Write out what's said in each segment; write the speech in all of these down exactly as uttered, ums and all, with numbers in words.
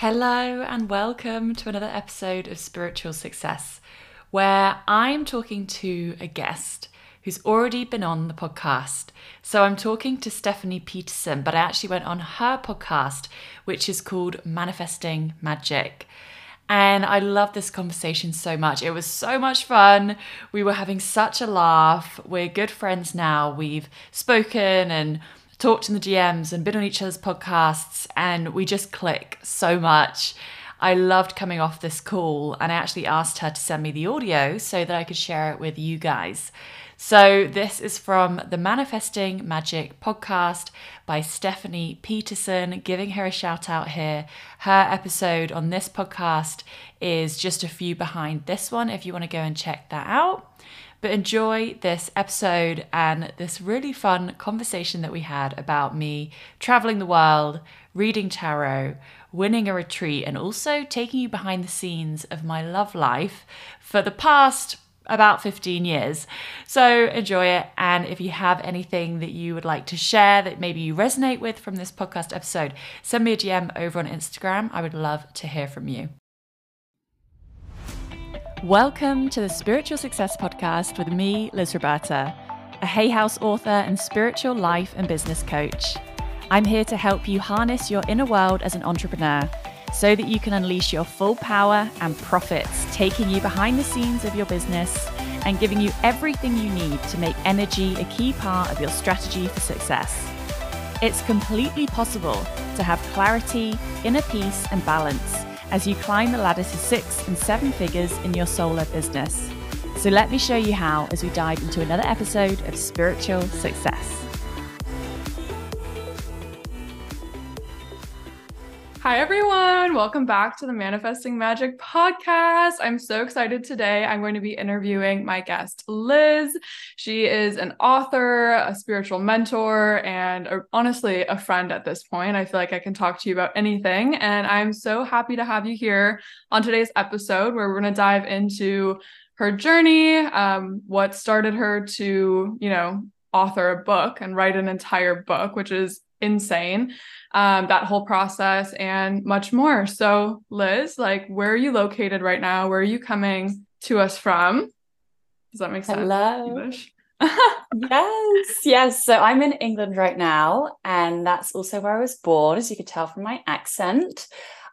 Hello, and welcome to another episode of Spiritual Success, where I'm talking to a guest who's already been on the podcast. So I'm talking to Stephanie Peterson, but I actually went on her podcast, which is called Manifesting Magic. And I love this conversation so much. It was so much fun. We were having such a laugh. We're good friends now. We've spoken and talked in the D Ms and been on each other's podcasts, and we just click so much. I loved coming off this call, and I actually asked her to send me the audio so that I could share it with you guys. So this is from the Manifesting Magic podcast by Stephanie Peterson, giving her a shout out here. Her episode on this podcast is just a few behind this one if you want to go and check that out. But enjoy this episode and this really fun conversation that we had about me traveling the world, reading tarot, winning a retreat, and also taking you behind the scenes of my love life for the past about fifteen years. So enjoy it. And if you have anything that you would like to share that maybe you resonate with from this podcast episode, send me a D M over on Instagram. I would love to hear from you. Welcome to the Spiritual Success Podcast with me, Liz Roberta, a Hay House author and spiritual life and business coach. I'm here to help you harness your inner world as an entrepreneur so that you can unleash your full power and profits, taking you behind the scenes of your business and giving you everything you need to make energy a key part of your strategy for success. It's completely possible to have clarity, inner peace, and balance as you climb the ladder to six and seven figures in your solar business. So let me show you how as we dive into another episode of Spiritual Success. Hi, everyone. Welcome back to the Manifesting Magic podcast. I'm so excited today. I'm going to be interviewing my guest, Liz. She is an author, a spiritual mentor, and a, honestly, a friend at this point. I feel like I can talk to you about anything. And I'm so happy to have you here on today's episode where we're going to dive into her journey, um, what started her to, you know, author a book and write an entire book, which is insane. Um, that whole process and much more. So Liz, like, where are you located right now? Where are you coming to us from? Does that make sense? Hello. English? Yes, yes. So I'm in England right now, and that's also where I was born, as you could tell from my accent.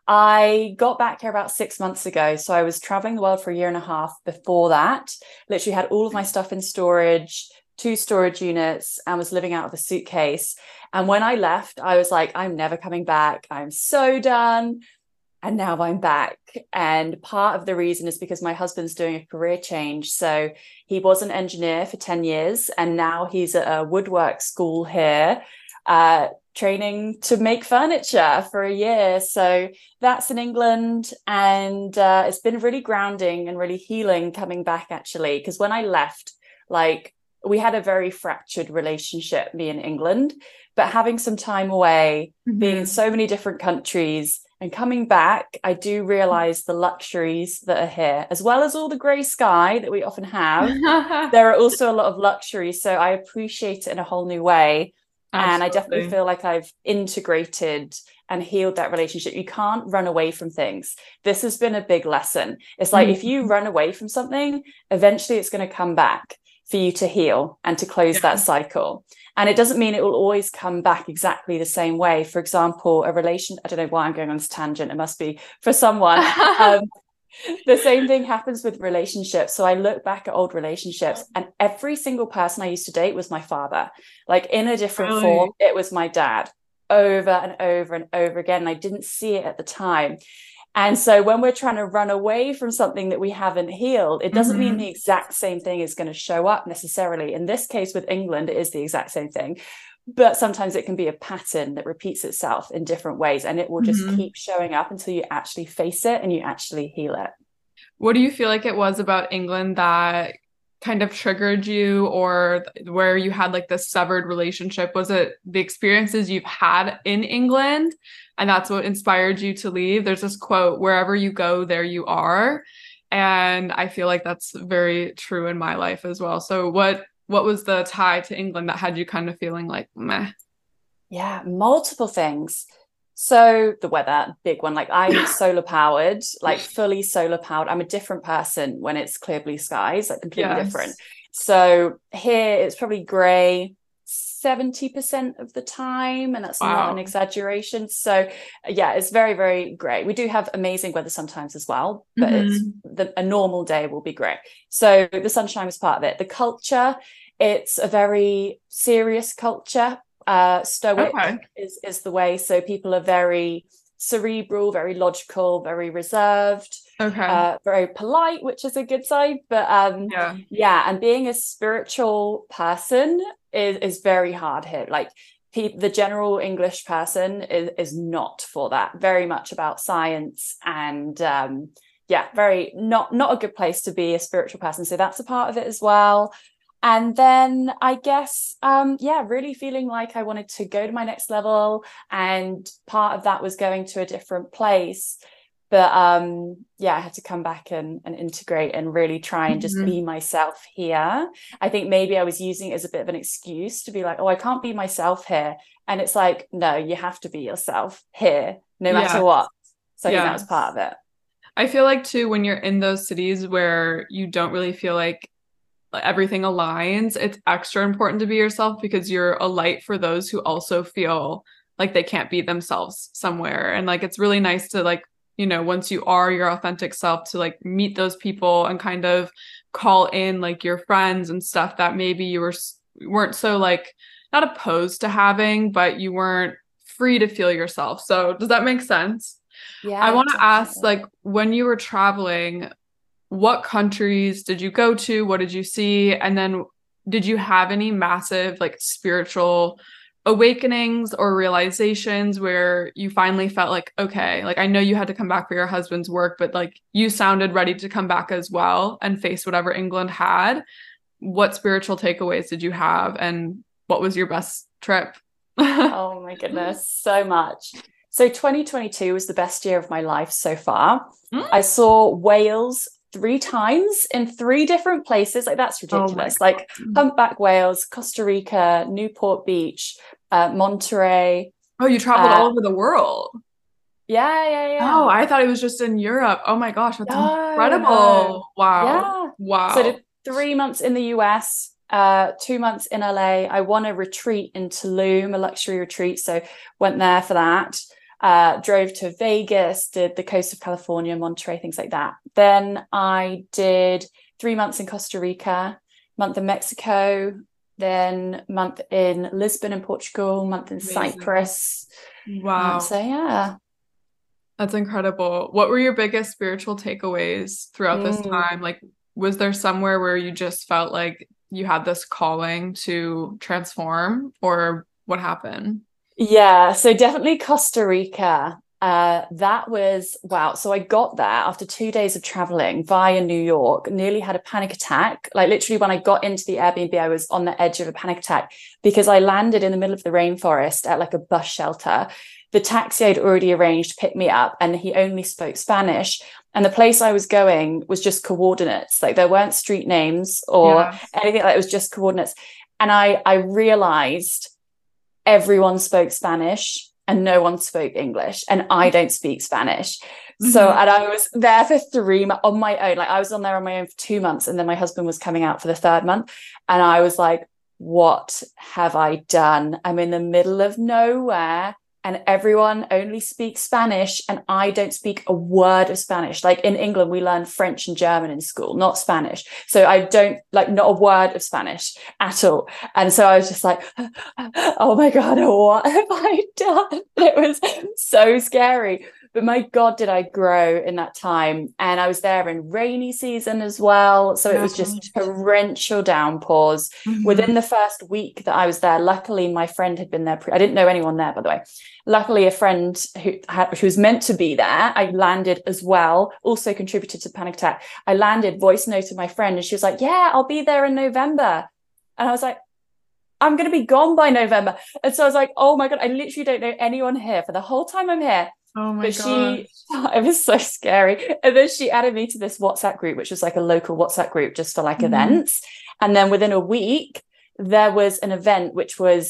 I got back here about six months ago. So I was traveling the world for a year and a half before that. Literally had all of my stuff in storage, two storage units, and was living out of a suitcase. And when I left, I was like, I'm never coming back. I'm so done. And now I'm back. And part of the reason is because my husband's doing a career change. So he was an engineer for ten years, and now he's at a woodwork school here, uh, training to make furniture for a year. So that's in England. And uh, it's been really grounding and really healing coming back, actually, because when I left, like, we had a very fractured relationship, me and England, but having some time away, mm-hmm. being in so many different countries and coming back, I do realize the luxuries that are here, as well as all the gray sky that we often have. There are also a lot of luxuries. So I appreciate it in a whole new way. Absolutely. And I definitely feel like I've integrated and healed that relationship. You can't run away from things. This has been a big lesson. It's like, mm-hmm. if you run away from something, eventually it's going to come back for you to heal and to close yeah. that cycle. And it doesn't mean it will always come back exactly the same way. For example, a relation, I don't know why I'm going on this tangent. It must be for someone. um, the same thing happens with relationships. So I look back at old relationships, and every single person I used to date was my father. Like, in a different really? form, it was my dad, over and over and over again. And I didn't see it at the time. And so when we're trying to run away from something that we haven't healed, it doesn't mm-hmm. mean the exact same thing is going to show up necessarily. In this case with England, it is the exact same thing. But sometimes it can be a pattern that repeats itself in different ways, and it will just mm-hmm. keep showing up until you actually face it and you actually heal it. What do you feel like it was about England that kind of triggered you, or where you had like this severed relationship? Was it the experiences you've had in England and that's what inspired you to leave? There's this quote, wherever you go, there you are. And I feel like that's very true in my life as well. So what what was the tie to England that had you kind of feeling like meh? Yeah, multiple things. So the weather, big one. Like I'm solar powered, like fully solar powered. I'm a different person when it's clear blue skies, like completely Yes. different. So here it's probably grey seventy percent of the time, and that's Wow. not an exaggeration. So yeah, it's very, very grey. We do have amazing weather sometimes as well, but Mhm. it's the, a normal day will be grey. So the sunshine is part of it. The culture, it's a very serious culture. Uh, stoic Okay. is is the way. So people are very cerebral, very logical, very reserved, Okay. uh, very polite, which is a good side. But um, Yeah. yeah, and being a spiritual person is is very hard here. Like pe- the general English person is is not for that. Very much about science and um, yeah, very not not a good place to be a spiritual person. So that's a part of it as well. And then I guess, um, yeah, really feeling like I wanted to go to my next level. And part of that was going to a different place. But um, yeah, I had to come back and, and integrate and really try and just Mhm. be myself here. I think maybe I was using it as a bit of an excuse to be like, oh, I can't be myself here. And it's like, no, you have to be yourself here, no matter Yes. what. So I think that Yes. was part of it. I feel like too, when you're in those cities where you don't really feel like everything aligns, it's extra important to be yourself because you're a light for those who also feel like they can't be themselves somewhere. And like it's really nice to like, you know, once you are your authentic self, to like meet those people and kind of call in like your friends and stuff that maybe you were weren't so like not opposed to having, but you weren't free to feel yourself. So does that make sense? Yeah, I want to ask, definitely. like, when you were traveling, what countries did you go to? What did you see? And then did you have any massive like spiritual awakenings or realizations where you finally felt like, okay, like I know you had to come back for your husband's work, but like you sounded ready to come back as well and face whatever England had. What spiritual takeaways did you have? And what was your best trip? Oh my goodness, so much. So twenty twenty-two was the best year of my life so far. Mm. I saw Wales three times in three different places. Like that's ridiculous. Oh my like Humpback Wales, Costa Rica, Newport Beach, uh, Monterey. Oh, you traveled uh, all over the world. Yeah, yeah, yeah. Oh, I thought it was just in Europe. Oh my gosh, that's No, incredible. no. Wow. Yeah. Wow. So I did three months in the U S, uh, two months in L A. I won a retreat in Tulum, a luxury retreat. So went there for that. Uh, drove to Vegas, did the coast of California, Monterey, things like that. Then I did three months in Costa Rica, month in Mexico, then month in Lisbon in Portugal, month in Amazing. Cyprus. Wow. Um, so yeah. That's incredible. What were your biggest spiritual takeaways throughout this Mm. time? Like, was there somewhere where you just felt like you had this calling to transform, or what happened? Yeah, so definitely Costa Rica. Uh, that was wow. So I got there after two days of traveling via New York, nearly had a panic attack. Like literally when I got into the Airbnb, I was on the edge of a panic attack because I landed in the middle of the rainforest at like a bus shelter. The taxi I'd already arranged picked me up and he only spoke Spanish. And the place I was going was just coordinates. Like there weren't street names or Yes. anything like that. It was just coordinates. And I I realized everyone spoke Spanish and no one spoke English, and I don't speak Spanish. Mm-hmm. So, and I was there for three months on my own. Like I was on there on my own for two months, and then my husband was coming out for the third month, and I was like, what have I done? I'm in the middle of nowhere and everyone only speaks Spanish and I don't speak a word of Spanish. Like in England, we learn French and German in school, not Spanish. So I don't like not a word of Spanish at all. And so I was just like, oh my God, what have I done? It was so scary. But my God, did I grow in that time. And I was there in rainy season as well. So it was just torrential downpours. Mm-hmm. Within the first week that I was there, luckily my friend had been there. Pre- I didn't know anyone there, by the way. Luckily, a friend who, had, who was meant to be there, I landed as well, also contributed to the panic attack. I landed, voice noted my friend, and she was like, yeah, I'll be there in November. And I was like, I'm going to be gone by November. And so I was like, oh my God, I literally don't know anyone here for the whole time I'm here. Oh my but she, it was so scary. And then she added me to this WhatsApp group, which was like a local WhatsApp group just for like mm-hmm. events. And then within a week, there was an event which was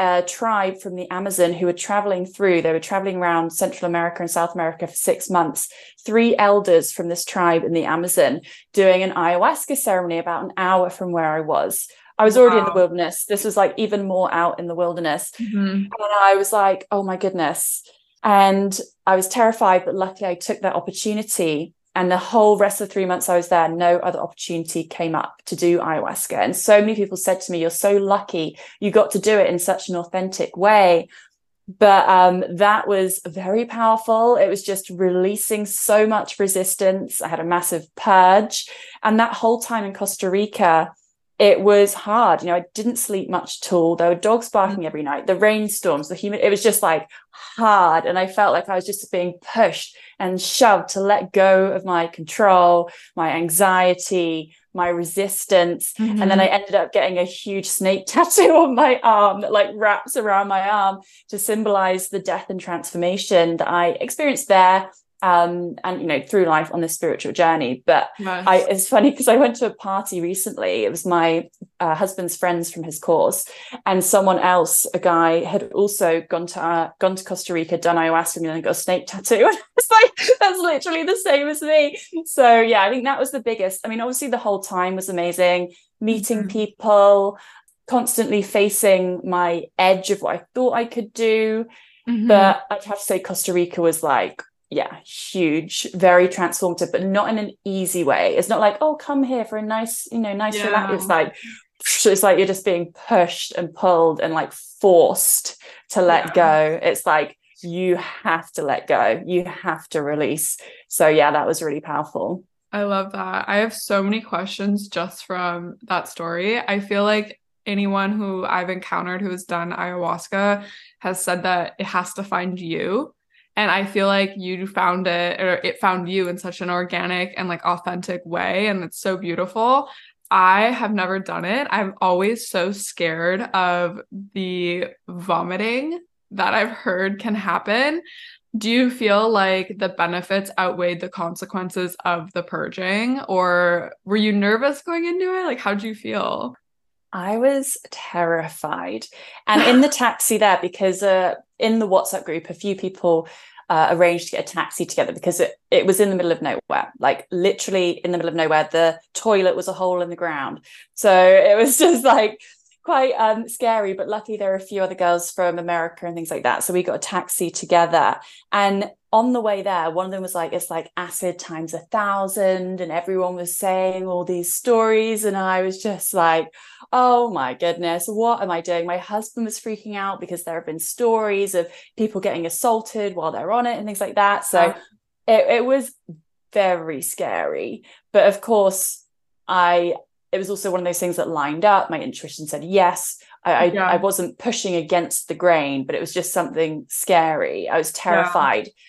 a tribe from the Amazon who were traveling through, they were traveling around Central America and South America for six months. Three elders from this tribe in the Amazon doing an ayahuasca ceremony about an hour from where I was. I was already wow. in the wilderness. This was like even more out in the wilderness. Mm-hmm. And I was like, oh my goodness. And I was terrified, but luckily I took that opportunity. And the whole rest of the three months I was there, no other opportunity came up to do ayahuasca. And so many people said to me, you're so lucky you got to do it in such an authentic way. But um, that was very powerful. It was just releasing so much resistance. I had a massive purge. And that whole time in Costa Rica, it was hard. You know, I didn't sleep much at all. There were dogs barking every night, the rainstorms, the humid, it was just like hard. And I felt like I was just being pushed and shoved to let go of my control, my anxiety, my resistance. Mm-hmm. And then I ended up getting a huge snake tattoo on my arm that like wraps around my arm to symbolize the death and transformation that I experienced there. Um, and, you know, through life on this spiritual journey. But nice. I, it's funny because I went to a party recently. It was my uh, husband's friends from his course, and someone else, a guy, had also gone to uh, gone to Costa Rica, done ayahuasca, and then got a snake tattoo. And it's like, that's literally the same as me. So yeah, I think that was the biggest. I mean, obviously the whole time was amazing, meeting mm-hmm. people, constantly facing my edge of what I thought I could do. Mm-hmm. But I'd have to say Costa Rica was like, yeah, huge, very transformative, but not in an easy way. It's not like, oh, come here for a nice, you know, nice yeah. relax. It's like, it's like you're just being pushed and pulled and like forced to let yeah. go. It's like, you have to let go. You have to release. So yeah, that was really powerful. I love that. I have so many questions just from that story. I feel like anyone who I've encountered who has done ayahuasca has said that it has to find you. And I feel like you found it, or it found you in such an organic and like authentic way. And it's so beautiful. I have never done it. I'm always so scared of the vomiting that I've heard can happen. Do you feel like the benefits outweighed the consequences of the purging, or were you nervous going into it? Like, how'd you feel? I was terrified. And in the taxi there, because uh, in the WhatsApp group, a few people uh, arranged to get a taxi together because it, it was in the middle of nowhere, like literally in the middle of nowhere. The toilet was a hole in the ground. So it was just like quite um, scary. But luckily there were a few other girls from America and things like that. So we got a taxi together. And on the way there, one of them was like, it's like acid times a thousand. And everyone was saying all these stories. And I was just like, oh my goodness, what am I doing? My husband was freaking out because there have been stories of people getting assaulted while they're on it and things like that. So yeah. it, it was very scary. But of course, I it was also one of those things that lined up. My intuition said yes. I, yeah. I, I wasn't pushing against the grain, but it was just something scary. I was terrified. Yeah.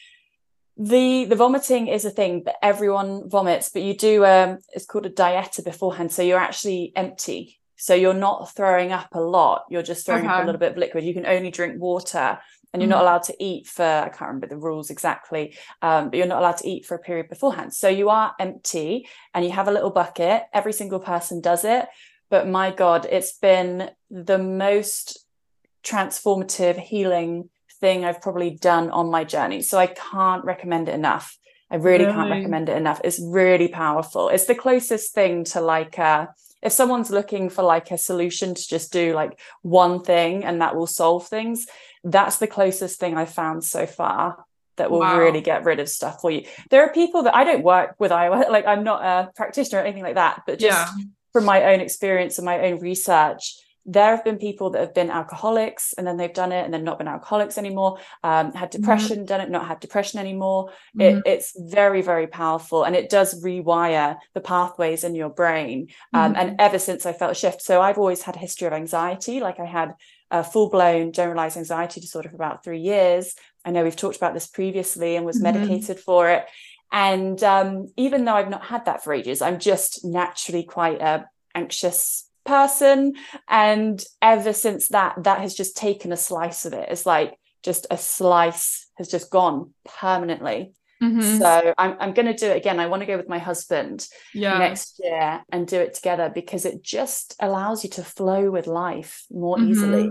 The the vomiting is a thing that everyone vomits, but you do um it's called a dieta beforehand. So you're actually empty. So you're not throwing up a lot. You're just throwing okay. up a little bit of liquid. You can only drink water, and you're mm. not allowed to eat for, I can't remember the rules exactly, um, but you're not allowed to eat for a period beforehand. So you are empty and you have a little bucket. Every single person does it. But my God, it's been the most transformative, healing thing I've probably done on my journey. So I can't recommend it enough. I really, really? can't recommend it enough. It's really powerful. It's the closest thing to like uh if someone's looking for like a solution to just do like one thing and that will solve things, that's the closest thing I've found so far that will wow. really get rid of stuff for you. There are people that I don't work with ayahuasca, like I'm not a practitioner or anything like that, but just yeah. from my own experience and my own research, there have been people that have been alcoholics and then they've done it and then not been alcoholics anymore, um, had depression, mm-hmm. done it, not had depression anymore. Mm-hmm. It, it's very, very powerful, and it does rewire the pathways in your brain. Um, mm-hmm. And ever since I felt a shift, so I've always had a history of anxiety. Like I had a full-blown generalized anxiety disorder for about three years. I know we've talked about this previously, and was mm-hmm. medicated for it. And um, even though I've not had that for ages, I'm just naturally quite a anxious person, and ever since that that has just taken a slice of it. It's like just a slice has just gone permanently. Mm-hmm. So I'm, I'm going to do it again. I want to go with my husband yeah. next year and do it together, because it just allows you to flow with life more mm-hmm. easily.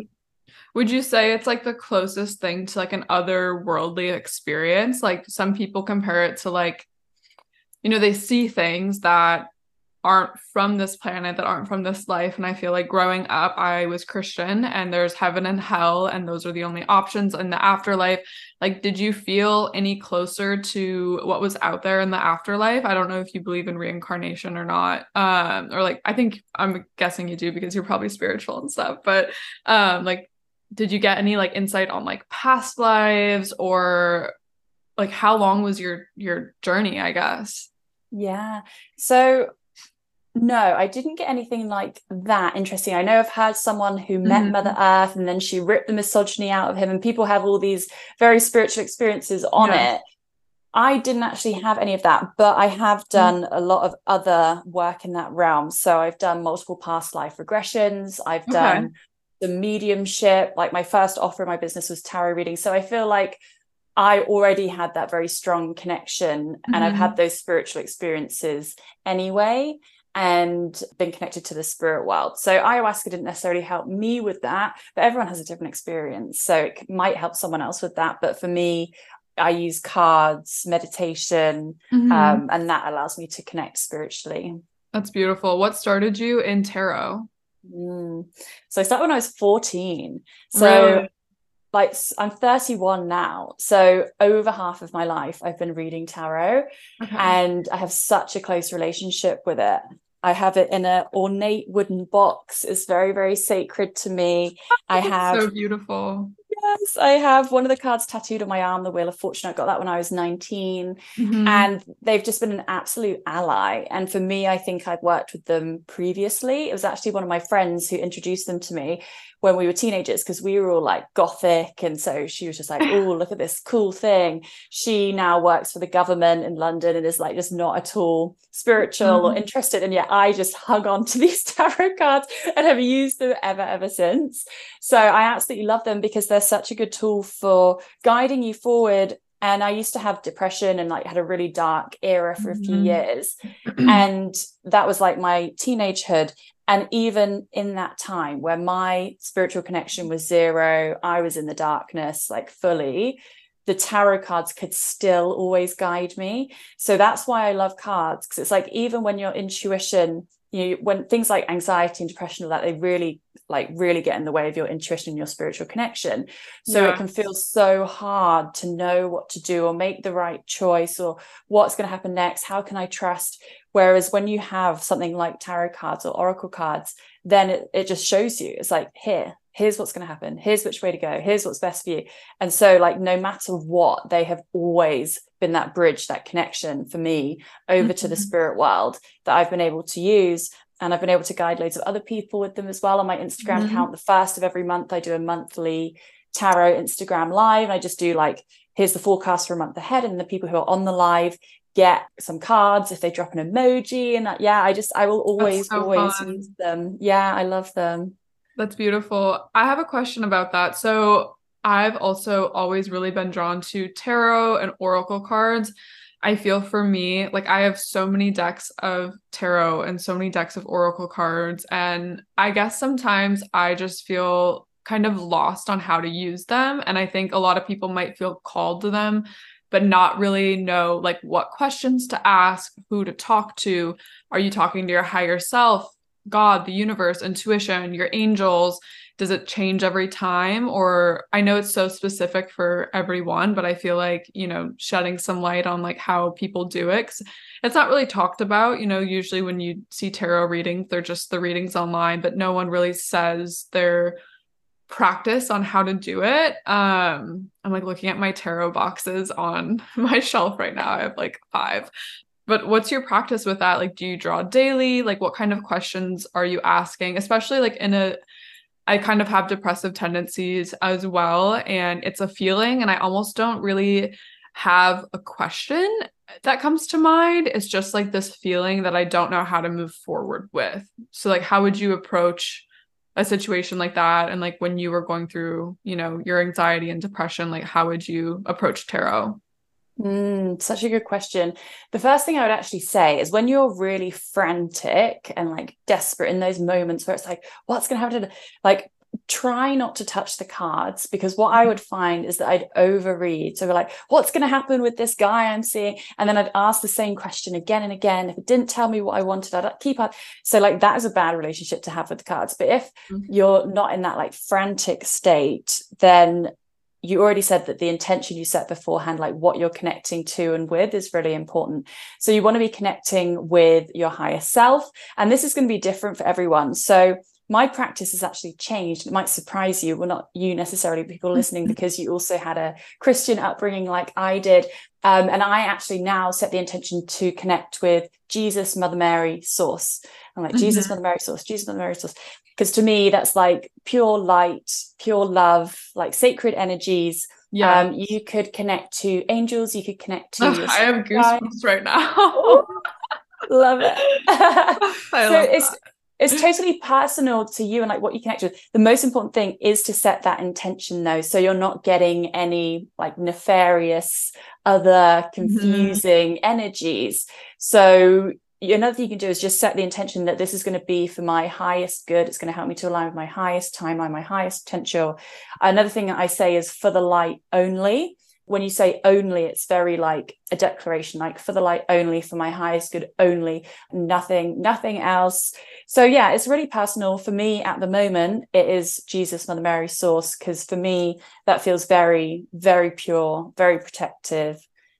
Would you say it's like the closest thing to like an otherworldly experience? Like some people compare it to like, you know, they see things that aren't from this planet, that aren't from this life. And I feel like growing up, I was Christian and there's heaven and hell, and those are the only options in the afterlife. Like, did you feel any closer to what was out there in the afterlife? I don't know if you believe in reincarnation or not. Um, or like, I think I'm guessing you do because you're probably spiritual and stuff, but um, like, did you get any like insight on like past lives, or like how long was your your journey, I guess? Yeah. So no, I didn't get anything like that interesting. I know I've heard someone who met Mhm. Mother Earth and then she ripped the misogyny out of him, and people have all these very spiritual experiences on Yeah. it. I didn't actually have any of that, but I have done a lot of other work in that realm. So I've done multiple past life regressions. I've Okay. done the mediumship. Like my first offer in my business was tarot reading. So I feel like I already had that very strong connection, and I've Mhm. had those spiritual experiences anyway, and been connected to the spirit world. So ayahuasca didn't necessarily help me with that, but everyone has a different experience. So it might help someone else with that. But for me, I use cards, meditation, Mhm. um, and that allows me to connect spiritually. That's beautiful. What started you in tarot? Mm. So I started when I was fourteen. So Really? like I'm thirty-one now. So over half of my life I've been reading tarot, Okay. and I have such a close relationship with it. I have it in an ornate wooden box. It's very, very sacred to me. I have So beautiful. Yes, I have one of the cards tattooed on my arm, the Wheel of Fortune. I got that when I was nineteen. Mhm. And they've just been an absolute ally. And for me, I think I'd worked with them previously. It was actually one of my friends who introduced them to me when we were teenagers, because we were all like gothic. And so she was just like, oh, look at this cool thing. She now works for the government in London and is like just not at all spiritual or Mhm. interested. And yet I just hung on to these tarot cards and have used them ever, ever since. So I absolutely love them because they're such a good tool for guiding you forward. And I used to have depression and like had a really dark era for a few Mhm. years. And that was like my teenagehood. And even in that time where my spiritual connection was zero, I was in the darkness, like fully, the tarot cards could still always guide me. So that's why I love cards, because it's like even when your intuition, you know, when things like anxiety and depression, all that, they really like really get in the way of your intuition and your spiritual connection. So Yeah. it can feel so hard to know what to do or make the right choice, or what's going to happen next. How can I trust? Whereas when you have something like tarot cards or oracle cards, then it, it just shows you. It's like, here, here's what's going to happen. Here's which way to go. Here's what's best for you. And so like, no matter what, they have always been that bridge, that connection for me over to the Mhm. spirit world that I've been able to use. And I've been able to guide loads of other people with them as well. On my Instagram Mhm. account, the first of every month, I do a monthly tarot Instagram live. And I just do like, here's the forecast for a month ahead. And the people who are on the live get some cards if they drop an emoji. And that, yeah, I just, I will always, That's so always fun. use them. Yeah, I love them. That's beautiful. I have a question about that. So I've also always really been drawn to tarot and oracle cards. I feel for me, like I have so many decks of tarot and so many decks of oracle cards. And I guess sometimes I just feel kind of lost on how to use them. And I think a lot of people might feel called to them, but not really know like what questions to ask, who to talk to. Are you talking to your higher self, God, the universe, intuition, your angels? Does it change every time? Or I know it's so specific for everyone, but I feel like, you know, shedding some light on like how people do it, 'cause it's not really talked about. You know, usually when you see tarot readings, they're just the readings online, but no one really says their practice on how to do it. Um, I'm like looking at my tarot boxes on my shelf right now. I have like five. But what's your practice with that? Like, do you draw daily? Like, what kind of questions are you asking? Especially like in a, I kind of have depressive tendencies as well, and it's a feeling, and I almost don't really have a question that comes to mind. It's just like this feeling that I don't know how to move forward with. So like, how would you approach a situation like that? And like when you were going through, you know, your anxiety and depression, like how would you approach tarot? Mm, such a good question. The first thing I would actually say is when you're really frantic and like desperate in those moments where it's like, what's going to happen? Like, try not to touch the cards, because what I would find is that I'd overread. So we're like, what's going to happen with this guy I'm seeing? And then I'd ask the same question again and again. If it didn't tell me what I wanted, I'd keep on. So like that is a bad relationship to have with the cards. But if mm-hmm. you're not in that like frantic state, then you already said that the intention you set beforehand, like what you're connecting to and with, is really important. So you want to be connecting with your higher self. And this is going to be different for everyone. So my practice has actually changed. It might surprise you. Well, not you necessarily, people listening, because you also had a Christian upbringing like I did. Um, and I actually now set the intention to connect with Jesus, Mother Mary, Source. I'm like, mm-hmm. Jesus, Mother Mary, Source, Jesus, Mother Mary, Source. Because to me, that's like pure light, pure love, like sacred energies. Yeah. Um, you could connect to angels. You could connect to. Oh, your I have goosebumps right now. Love it. I so love it's that. It's totally personal to you and like what you connect with. The most important thing is to set that intention though. So you're not getting any like nefarious, other confusing mm-hmm. energies. So another thing you can do is just set the intention that this is going to be for my highest good. It's going to help me to align with my highest timeline, my highest potential. Another thing that I say is for the light only. When you say only, it's very like a declaration, like for the light only, for my highest good only, nothing, nothing else. So yeah, it's really personal. For me at the moment, it is Jesus, Mother Mary, Source, because for me, that feels very, very pure, very protective.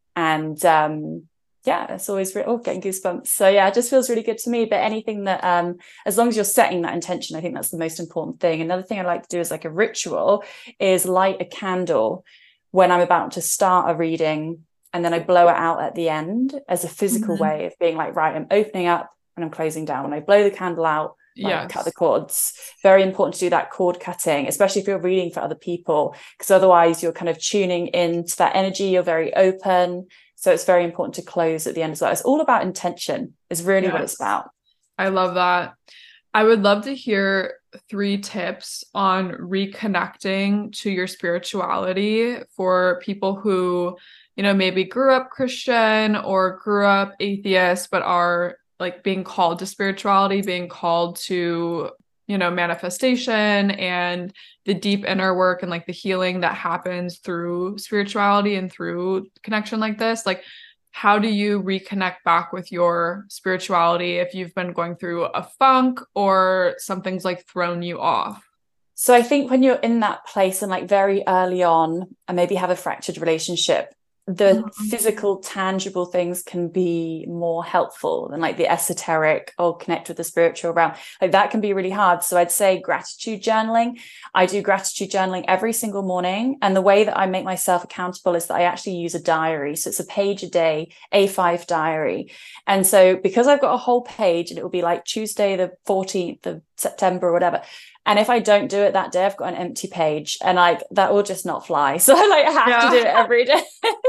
And um, yeah, it's always re- oh, getting goosebumps. So yeah, it just feels really good to me. But anything that, um, as long as you're setting that intention, I think that's the most important thing. Another thing I like to do is like a ritual is light a candle when I'm about to start a reading, and then I blow it out at the end as a physical mm-hmm. way of being like, right, I'm opening up and I'm closing down. When I blow the candle out, like yes. cut the cords. Very important to do that cord cutting, especially if you're reading for other people, because otherwise you're kind of tuning into that energy. You're very open. So it's very important to close at the end as well. It's all about intention is really yes. what it's about. I love that. I would love to hear three tips on reconnecting to your spirituality for people who, you know, maybe grew up Christian or grew up atheist, but are like being called to spirituality, being called to, you know, manifestation and the deep inner work and like the healing that happens through spirituality and through connection like this. Like, how do you reconnect back with your spirituality if you've been going through a funk or something's like thrown you off? So I think when you're in that place and like very early on and maybe have a fractured relationship, the mm-hmm. physical, tangible things can be more helpful than like the esoteric, oh, connect with the spiritual realm. Like that can be really hard. So I'd say gratitude journaling. I do gratitude journaling every single morning. And the way that I make myself accountable is that I actually use a diary. So it's a page a day, A five diary. And so because I've got a whole page and it will be like Tuesday, the fourteenth of September or whatever. And if I don't do it that day, I've got an empty page and like that will just not fly. So I like have yeah. to do it every day.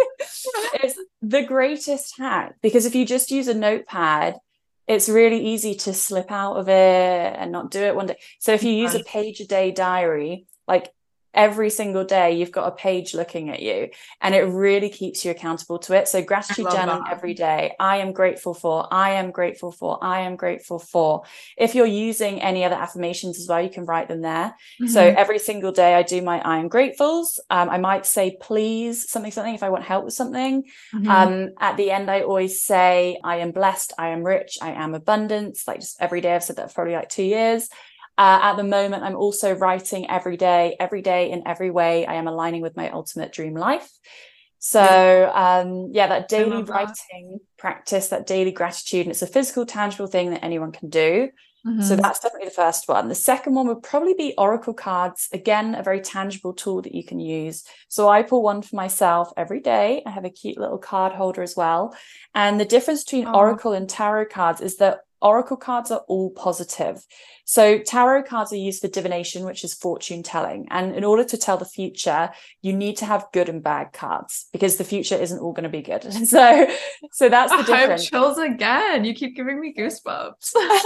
It's the greatest hack, because if you just use a notepad, it's really easy to slip out of it and not do it one day. So if you use a page a day diary, like every single day you've got a page looking at you, and it really keeps you accountable to it. So gratitude journaling every day. I am grateful for, I am grateful for, I am grateful for. If you're using any other affirmations as well, you can write them there. Mm-hmm. So every single day I do my I am gratefuls. Um, I might say please, something, something, if I want help with something. Mm-hmm. Um, at the end, I always say I am blessed, I am rich, I am abundance. Like just every day. I've said that for probably like two years. Uh, at the moment, I'm also writing every day, every day in every way. I am aligning with my ultimate dream life. So um, yeah, that daily writing that. practice, that daily gratitude, and it's a physical, tangible thing that anyone can do. Mm-hmm. So that's definitely the first one. The second one would probably be oracle cards. Again, a very tangible tool that you can use. So I pull one for myself every day. I have a cute little card holder as well. And the difference between oh. oracle and tarot cards is that oracle cards are all positive. So tarot cards are used for divination, which is fortune telling. And in order to tell the future, you need to have good and bad cards, because the future isn't all going to be good. So, so that's the difference. I have chills again. You keep giving me goosebumps.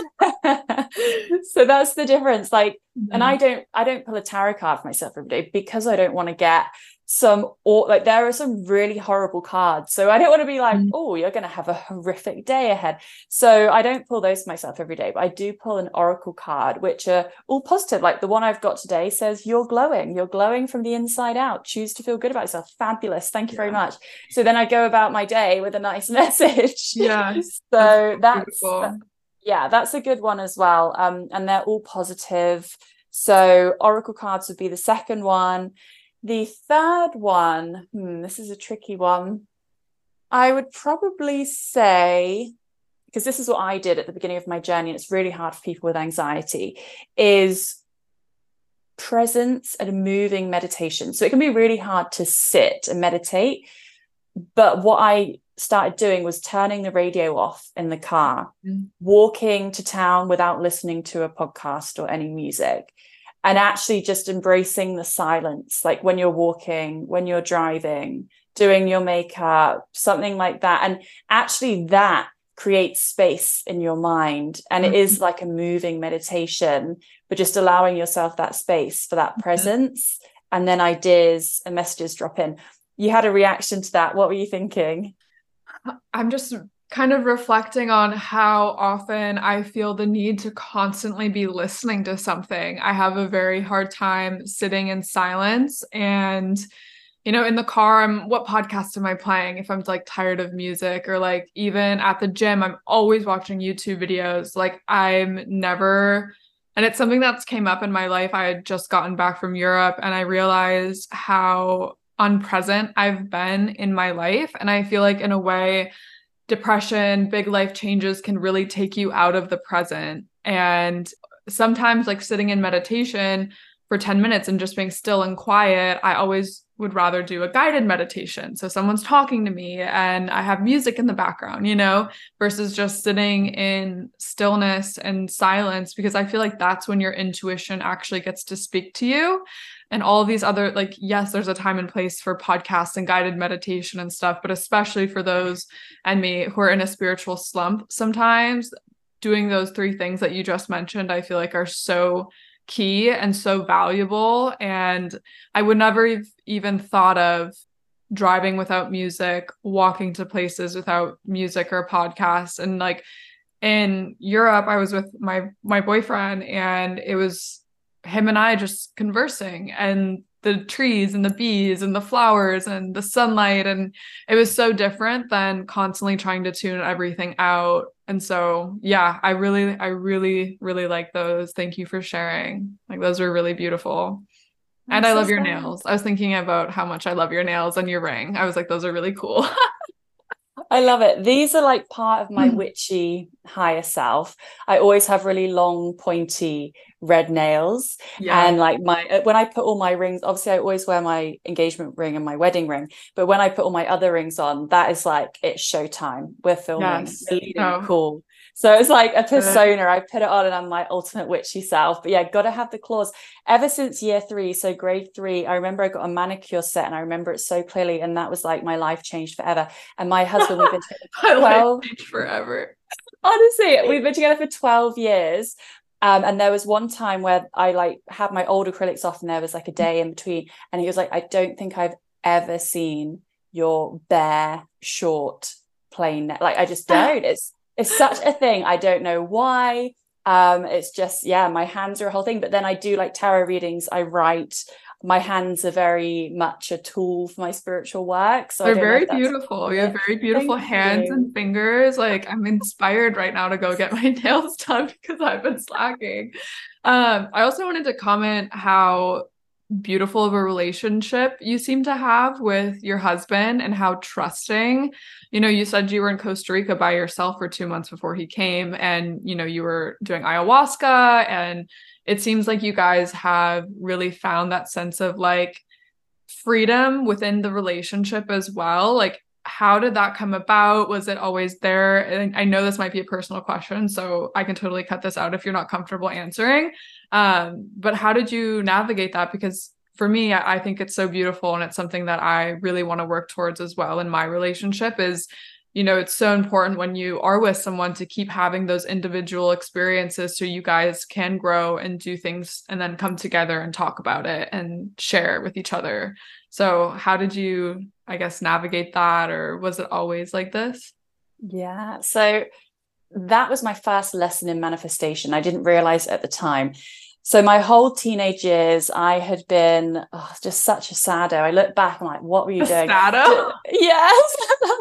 So that's the difference. Like, mm-hmm. and I don't, I don't pull a tarot card for myself every day because I don't want to get some, or like there are some really horrible cards. So I don't want to be like, Mm. oh, you're going to have a horrific day ahead. So I don't pull those myself every day, but I do pull an oracle card, which are all positive. Like the one I've got today says, you're glowing, you're glowing from the inside out. Choose to feel good about yourself. Fabulous. Thank you Yeah. very much. So then I go about my day with a nice message. Yes. So that's, beautiful. that, yeah, that's a good one as well. Um, and they're all positive. So oracle cards would be the second one. The third one, hmm, this is a tricky one. I would probably say, because this is what I did at the beginning of my journey, and it's really hard for people with anxiety, is presence and moving meditation. So it can be really hard to sit and meditate. But what I started doing was turning the radio off in the car, mm. walking to town without listening to a podcast or any music. And actually just embracing the silence, like when you're walking, when you're driving, doing your makeup, something like that. And actually that creates space in your mind. And mm-hmm. it is like a moving meditation, but just allowing yourself that space for that presence. Mm-hmm. And then ideas and messages drop in. You had a reaction to that. What were you thinking? I'm just kind of reflecting on how often I feel the need to constantly be listening to something. I have a very hard time sitting in silence. And, you know, in the car, I'm, what podcast am I playing if I'm like tired of music? Or like even at the gym, I'm always watching YouTube videos. Like I'm never, and it's something that's came up in my life. I had just gotten back from Europe and I realized how unpresent I've been in my life. And I feel like in a way, depression, big life changes can really take you out of the present. And sometimes like sitting in meditation for ten minutes and just being still and quiet, I always would rather do a guided meditation. So someone's talking to me and I have music in the background, you know, versus just sitting in stillness and silence, because I feel like that's when your intuition actually gets to speak to you. And all of these other, like, yes, there's a time and place for podcasts and guided meditation and stuff, but especially for those and me who are in a spiritual slump sometimes, doing those three things that you just mentioned, I feel like are so key and so valuable. And I would never have even thought of driving without music, walking to places without music or podcasts. And like in Europe, I was with my my boyfriend and it was him and I just conversing, and the trees and the bees and the flowers and the sunlight. And it was so different than constantly trying to tune everything out. And so, yeah, I really, I really, really like those. Thank you for sharing. Like those were really beautiful. And I love your nails. I was thinking about how much I love your nails and your ring. I was like, those are really cool. I love it. These are like part of my witchy higher self. I always have really long, pointy red nails. Yeah. And like my, when I put all my rings, obviously I always wear my engagement ring and my wedding ring, but when I put all my other rings on, that is like, it's showtime. We're filming. Yes. We're leading Oh. cool. So it's like a persona. I put it on and I'm my ultimate witchy self. But yeah, got to have the claws. Ever since year three, so grade three, I remember I got a manicure set and I remember it so clearly. And that was like my life changed forever. And my husband, we've been together for twelve changed forever. Honestly, we've been together for twelve years. Um, and there was one time where I like had my old acrylics off and there was like a day in between. And he was like, I don't think I've ever seen your bare, short, plain neck. Like I just don't. It's It's such a thing. I don't know why. Um, it's just, yeah, my hands are a whole thing. But then I do like tarot readings. I write. My hands are very much a tool for my spiritual work. So they're very beautiful. You have very beautiful Thank hands you. and fingers. Like I'm inspired right now to go get my nails done because I've been slacking. Um, I also wanted to comment how beautiful of a relationship you seem to have with your husband and how trusting. You know, you said you were in Costa Rica by yourself for two months before he came, and you know, you were doing ayahuasca, and it seems like you guys have really found that sense of like freedom within the relationship as well. Like how did that come about? Was it always there? And I know this might be a personal question, so I can totally cut this out if you're not comfortable answering. Um, but how did you navigate that? Because for me, I, I think it's so beautiful, and it's something that I really want to work towards as well in my relationship is, you know, it's so important when you are with someone to keep having those individual experiences so you guys can grow and do things and then come together and talk about it and share with each other. So how did you, I guess, navigate that, or was it always like this? Yeah. So that was my first lesson in manifestation. I didn't realize it at the time. So my whole teenage years, I had been oh, just such a saddo. I look back, I'm like, what were you doing? Saddo? Yes.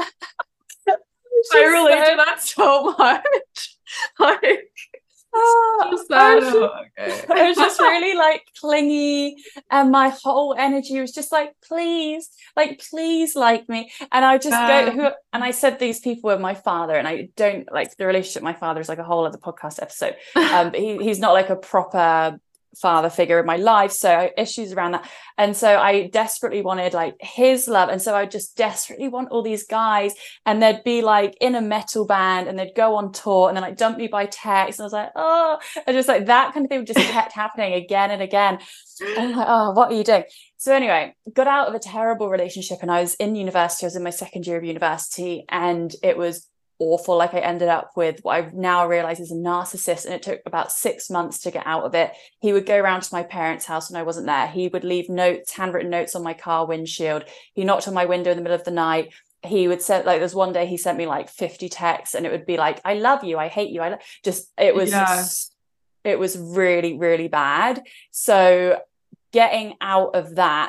I relate to that so much. Like, oh, just that. I, was just, okay. I was just really like clingy, and my whole energy was just like, please, like, please like me. And I just um, go, who, and I said these people were my father, and I don't like the relationship. My father is like a whole other podcast episode. Um, but he, he's not like a proper father figure in my life, so issues around that. And so I desperately wanted like his love, and so I just desperately want all these guys, and they'd be like in a metal band and they'd go on tour and then like dump me by text, and I was like, oh, and just like that kind of thing just kept happening again and again. And I'm like, oh, what are you doing? So anyway, got out of a terrible relationship, and I was in university. I was in my second year of university, and it was awful. Like I ended up with what I now realize is a narcissist, and it took about six months to get out of it. He would go around to my parents' house when I wasn't there. He would leave notes, handwritten notes on my car windshield. He knocked on my window in the middle of the night. He would send, like, there's one day he sent me like fifty texts, and it would be like, I love you, I hate you, I lo-. just it was yeah. just, it was really, really bad. So getting out of that,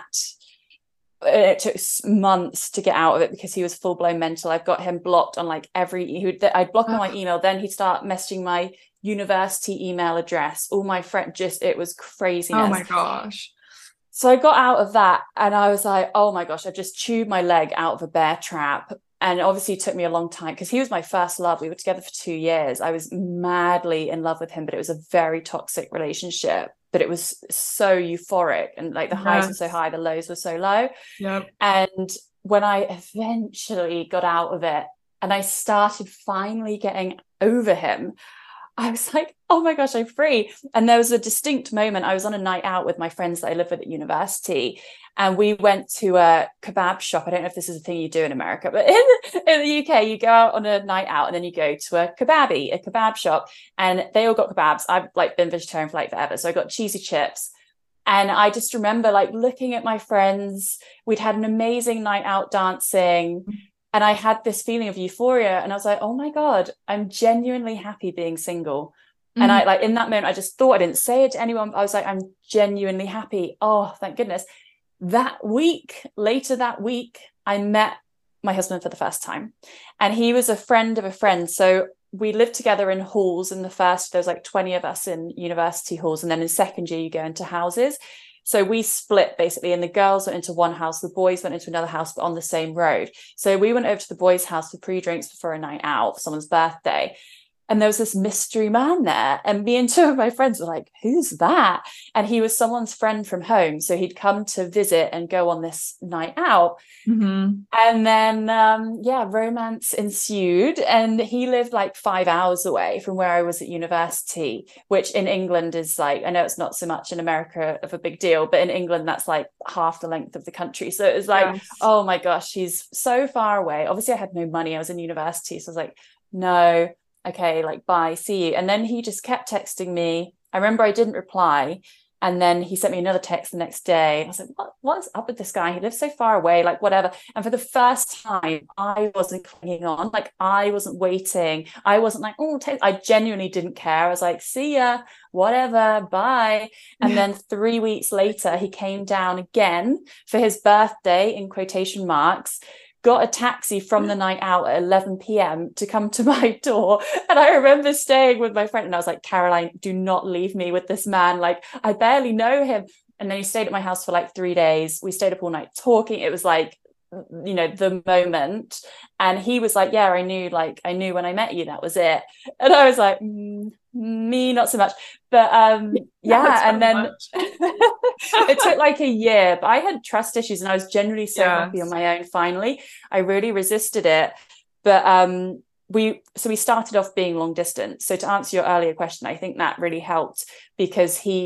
it took months to get out of it because he was full-blown mental. I've got him blocked on like every, he would, I'd block on my email, then he'd start messaging my university email address, all my friends, just, it was craziness. Oh my gosh. So I got out of that, and I was like, oh my gosh, I just chewed my leg out of a bear trap. And obviously it took me a long time because he was my first love. We were together for two years. I was madly in love with him, but it was a very toxic relationship. But it was so euphoric, and like the yes. highs were so high, the lows were so low. Yep. And when I eventually got out of it and I started finally getting over him, I was like, oh my gosh, I'm free. And there was a distinct moment. I was on a night out with my friends that I lived with at university, and we went to a kebab shop. I don't know if this is a thing you do in America, but in, in the U K, you go out on a night out and then you go to a kebabi, a kebab shop, and they all got kebabs. I've like been vegetarian for like forever. So I got cheesy chips. And I just remember like looking at my friends. We'd had an amazing night out dancing. And I had this feeling of euphoria, and I was like, oh my God, I'm genuinely happy being single. Mm-hmm. And I like in that moment, I just thought, I didn't say it to anyone, but I was like, I'm genuinely happy. Oh, thank goodness. That week, later that week, I met my husband for the first time, and he was a friend of a friend. So we lived together in halls. In the first, there was like twenty of us in university halls. And then in second year, you go into houses. So we split basically, and the girls went into one house, the boys went into another house, but on the same road. So we went over to the boys' house for pre-drinks before a night out for someone's birthday. And there was this mystery man there. And me and two of my friends were like, who's that? And he was someone's friend from home. So he'd come to visit and go on this night out. Mm-hmm. And then, um, yeah, romance ensued. And he lived like five hours away from where I was at university, which in England is like, I know it's not so much in America of a big deal, but in England, that's like half the length of the country. So it was like, yes. oh my gosh, he's so far away. Obviously, I had no money. I was in university. So I was like, no. Okay, like, bye, see you. And then he just kept texting me. I remember I didn't reply. And then he sent me another text the next day. I was like, what, what's up with this guy? He lives so far away, like whatever. And for the first time, I wasn't clinging on. Like, I wasn't waiting. I wasn't like, oh, t-. I genuinely didn't care. I was like, see ya, whatever, bye. And then three weeks later, he came down again for his birthday, in quotation marks, got a taxi from the night out at eleven p.m. to come to my door. And I remember staying with my friend, and I was like, Caroline, do not leave me with this man. Like, I barely know him. And then he stayed at my house for like three days. We stayed up all night talking. It was like, you know, the moment. And he was like, yeah, I knew, like, I knew when I met you, that was it. And I was like, mm, me, not so much. But um, yeah. So and then it took like a year, but I had trust issues, and I was generally so yes. happy on my own. Finally, I really resisted it. But um, we, so we started off being long distance. So to answer your earlier question, I think that really helped, because he,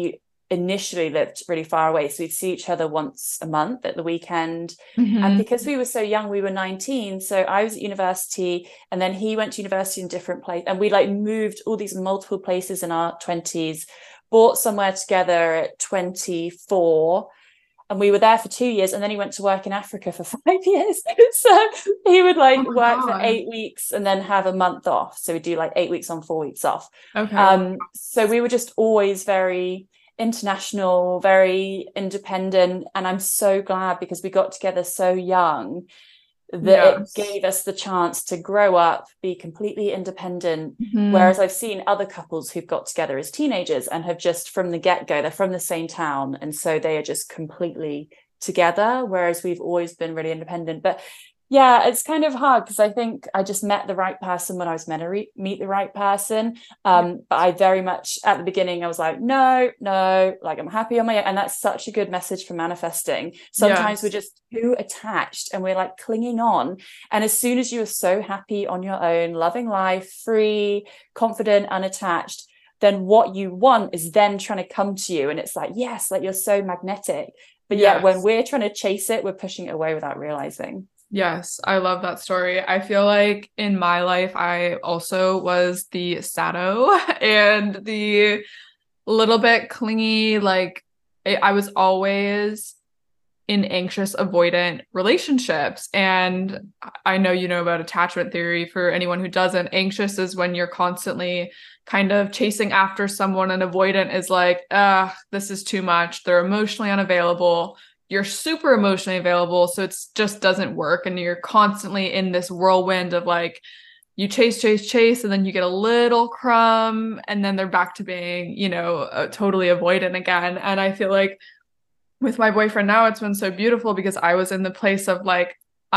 initially lived really far away. So we'd see each other once a month at the weekend. Mm-hmm. And because we were so young, we were nineteen. So I was at university, and then he went to university in different places. And we like moved all these multiple places in our twenties, bought somewhere together at twenty-four. And we were there for two years, and then he went to work in Africa for five years. So he would like Oh my work God. for eight weeks and then have a month off. So we'd do like eight weeks on, four weeks off. Okay. Um, so we were just always very international, very independent. And I'm so glad, because we got together so young, that Yes. it gave us the chance to grow up, be completely independent. Mm-hmm. Whereas I've seen other couples who've got together as teenagers and have just from the get-go, they're from the same town, and so they are just completely together, whereas we've always been really independent. But yeah, it's kind of hard, because I think I just met the right person when I was meant to re- meet the right person. Um, but I very much, at the beginning, I was like, no, no, like I'm happy on my own. And that's such a good message for manifesting. Sometimes Yes. we're just too attached and we're like clinging on. And as soon as you are so happy on your own, loving life, free, confident, unattached, then what you want is then trying to come to you. And it's like, yes, like you're so magnetic. But Yes. yet when we're trying to chase it, we're pushing it away without realizing. Yes, I love that story. I feel like in my life, I also was the sado and the little bit clingy. Like it, I was always in anxious, avoidant relationships. And I know you know about attachment theory. For anyone who doesn't, anxious is when you're constantly kind of chasing after someone, and avoidant is like, ah, this is too much. They're emotionally unavailable. You're super emotionally available, so it just doesn't work. And you're constantly in this whirlwind of like, you chase, chase, chase, and then you get a little crumb, and then they're back to being, you know, uh, totally avoidant again. And I feel like with my boyfriend now, it's been so beautiful, because I was in the place of like,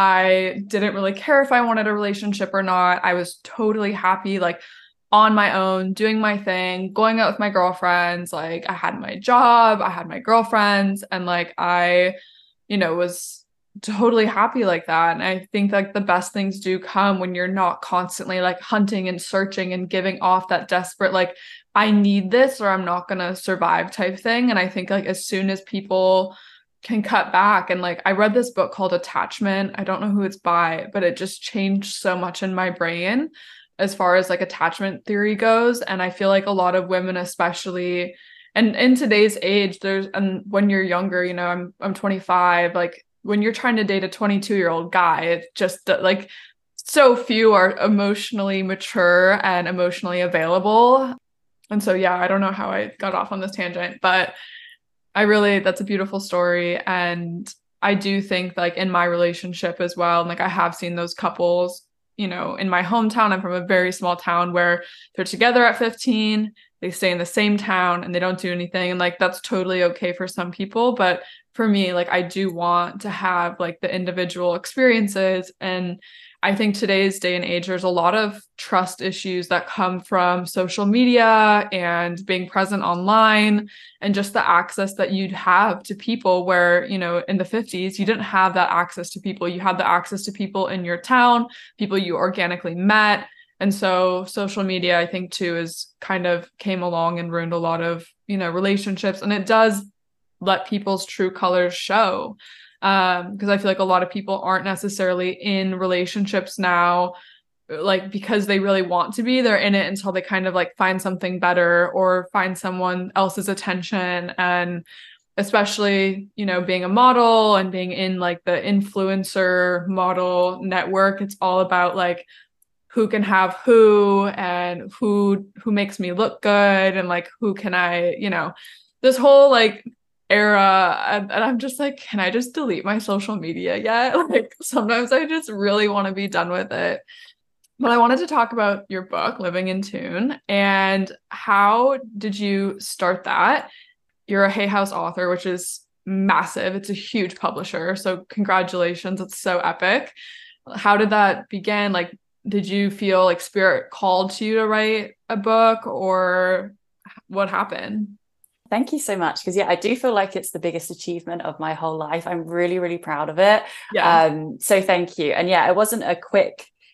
I didn't really care if I wanted a relationship or not. I was totally happy, like on my own, doing my thing, going out with my girlfriends. Like I had my job, I had my girlfriends, and like I, you know, was totally happy like that. And I think like the best things do come when you're not constantly like hunting and searching and giving off that desperate, like, I need this or I'm not gonna survive type thing. And I think like as soon as people can cut back, and like I read this book called Attachment. I don't know who it's by, but it just changed so much in my brain as far as like attachment theory goes. And I feel like a lot of women, especially, and in today's age, there's, and when you're younger, you know, I'm I'm twenty-five, like when you're trying to date a twenty-two year old guy, it's just like so few are emotionally mature and emotionally available. And so, yeah, I don't know how I got off on this tangent, but I really, that's a beautiful story. And I do think like in my relationship as well, and like I have seen those couples, you know, in my hometown. I'm from a very small town where they're together at fifteen, they stay in the same town and they don't do anything. And like, that's totally okay for some people. But for me, like, I do want to have like the individual experiences. And I think today's day and age, there's a lot of trust issues that come from social media and being present online, and just the access that you'd have to people where, you know, in the fifties, you didn't have that access to people. You had the access to people in your town, people you organically met. And so social media, I think too, is kind of came along and ruined a lot of, you know, relationships. And it does let people's true colors show. Um, because I feel like a lot of people aren't necessarily in relationships now, like because they really want to be. They're in it until they kind of like find something better or find someone else's attention. And especially, you know, being a model and being in like the influencer model network, it's all about like who can have who and who who makes me look good, and like who can I, you know, this whole like era. And, and I'm just like, can I just delete my social media yet? Like sometimes I just really want to be done with it. But I wanted to talk about your book, Living in Tune, and how did you start that? You're a Hay House author, which is massive. It's a huge publisher. So congratulations. It's so epic. How did that begin? Like, did you feel like spirit called to you to write a book, or what happened? Thank you so much. Because yeah, I do feel like it's the biggest achievement of my whole life. I'm really, really proud of it. Yeah. Um, so thank you. And yeah, it wasn't a quick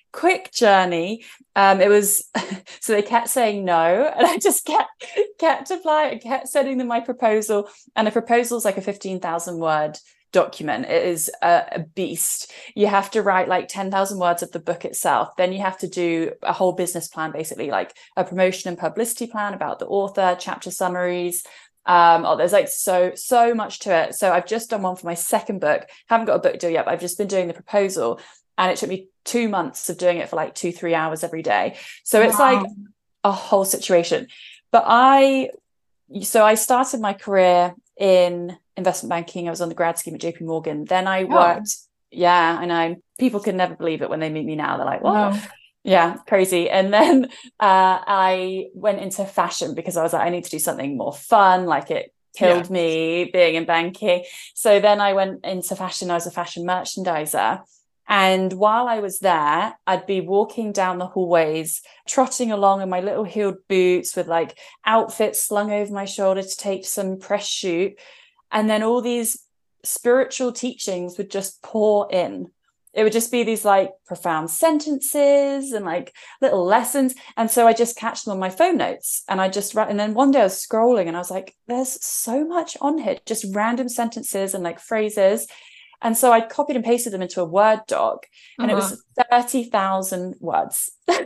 quick journey. Um, it was, so they kept saying no, and I just kept, kept applying, kept sending them my proposal. And a proposal is like a fifteen thousand word document. It is a, a beast. You have to write like ten thousand words of the book itself. Then you have to do a whole business plan, basically like a promotion and publicity plan about the author, chapter summaries. Um, oh, there's like so, so much to it. So I've just done one for my second book. Haven't got a book deal yet, but I've just been doing the proposal, and it took me two months of doing it for like two, three hours every day. So it's wow. like a whole situation. But I, so I started my career in investment banking. I was on the grad scheme at J P Morgan. Then I worked, oh. yeah, I know. People can never believe it when they meet me now. They're like, what? No. Yeah, crazy. And then uh, I went into fashion because I was like, I need to do something more fun. Like it killed yeah. me being in banking. So then I went into fashion. I was a fashion merchandiser. And while I was there, I'd be walking down the hallways, trotting along in my little heeled boots with like outfits slung over my shoulder to take some press shoot. And then all these spiritual teachings would just pour in. It would just be these like profound sentences and like little lessons. And so I just catch them on my phone notes, and I just write. And then one day I was scrolling and I was like, there's so much on here, just random sentences and like phrases. And so I copied and pasted them into a Word doc, and uh-huh. it was thirty thousand words. And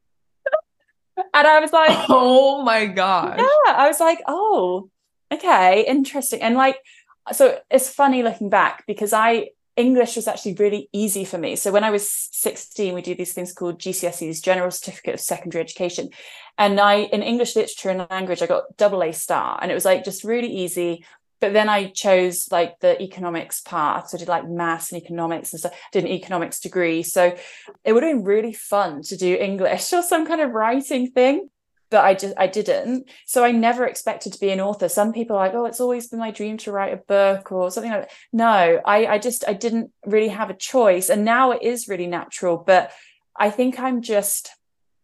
I was like, oh my gosh. Yeah, I was like, oh, okay, interesting. And like, so it's funny looking back, because I, English was actually really easy for me. So when I was sixteen, we do these things called G C S Es, General Certificate of Secondary Education. And I, in English literature and language, I got double A star, and it was like just really easy. But then I chose like the economics path. So I did like maths and economics and stuff. I did an economics degree. So it would have been really fun to do English or some kind of writing thing. But I just, I didn't. So I never expected to be an author. Some people are like, oh, it's always been my dream to write a book or something like that. No, I, I just, I didn't really have a choice. And now it is really natural. But I think I'm just